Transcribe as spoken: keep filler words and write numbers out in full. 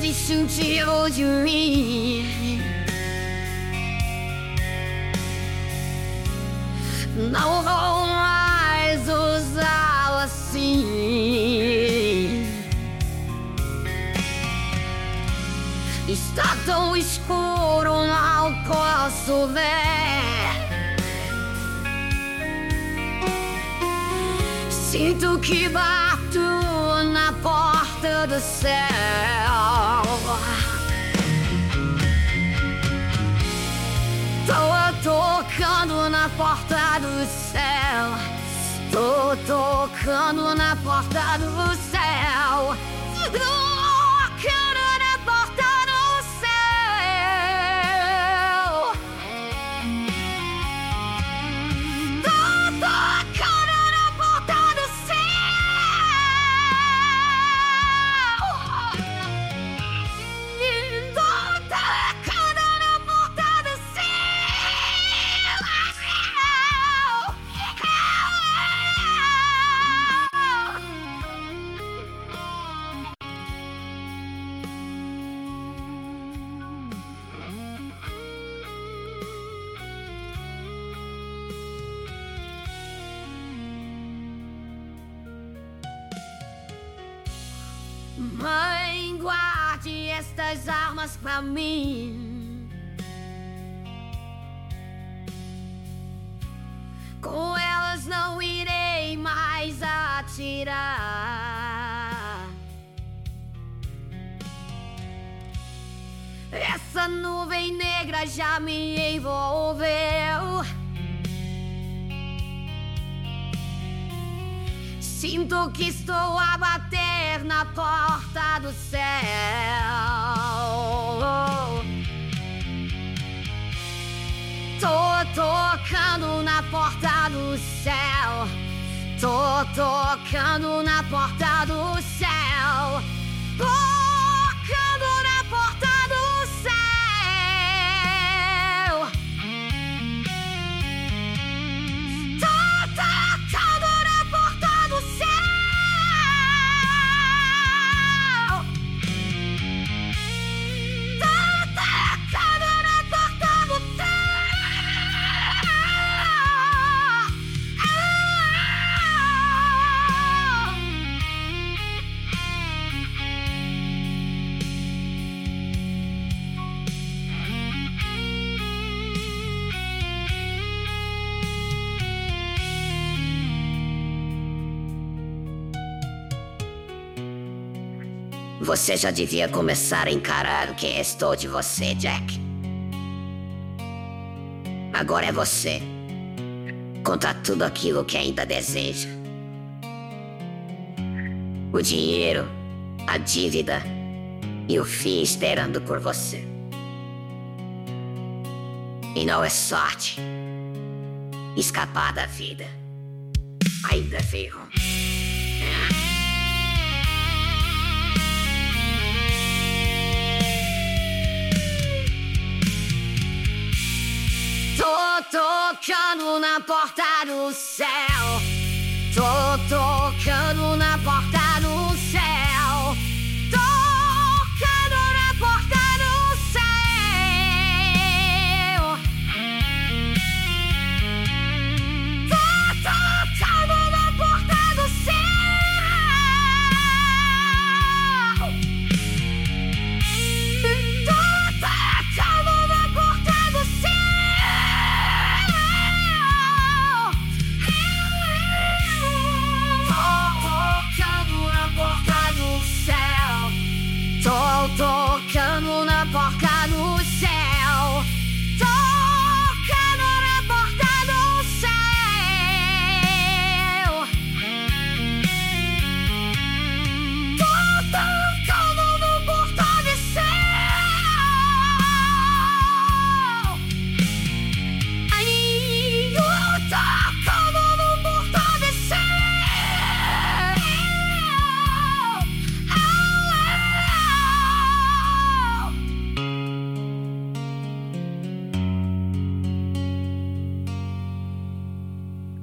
me sentir de mim. Não vou mais usá-lo assim. Está tão escuro, não posso ver. Sinto que bato na porta do céu. Tô tocando na porta do céu. Tô tocando na porta do céu. Tocando na porta do céu. Tô tocando na porta do céu. Tô tocando na porta do céu. Mãe, guarde estas armas pra mim. Com elas não irei mais atirar. Essa nuvem negra já me envolveu. Sinto que estou a bater na porta do céu. Tô tocando na porta do céu. Tô tocando na porta do céu. Tocando na porta do céu. Tô tocando na porta do céu. Tô tocando na porta do Você já devia começar a encarar o que restou de você, Jack. Agora é você, contra tudo aquilo que ainda deseja. O dinheiro, a dívida e o fim esperando por você. E não é sorte escapar da vida. Ainda vivo. Tô tocando na porta do céu. Tô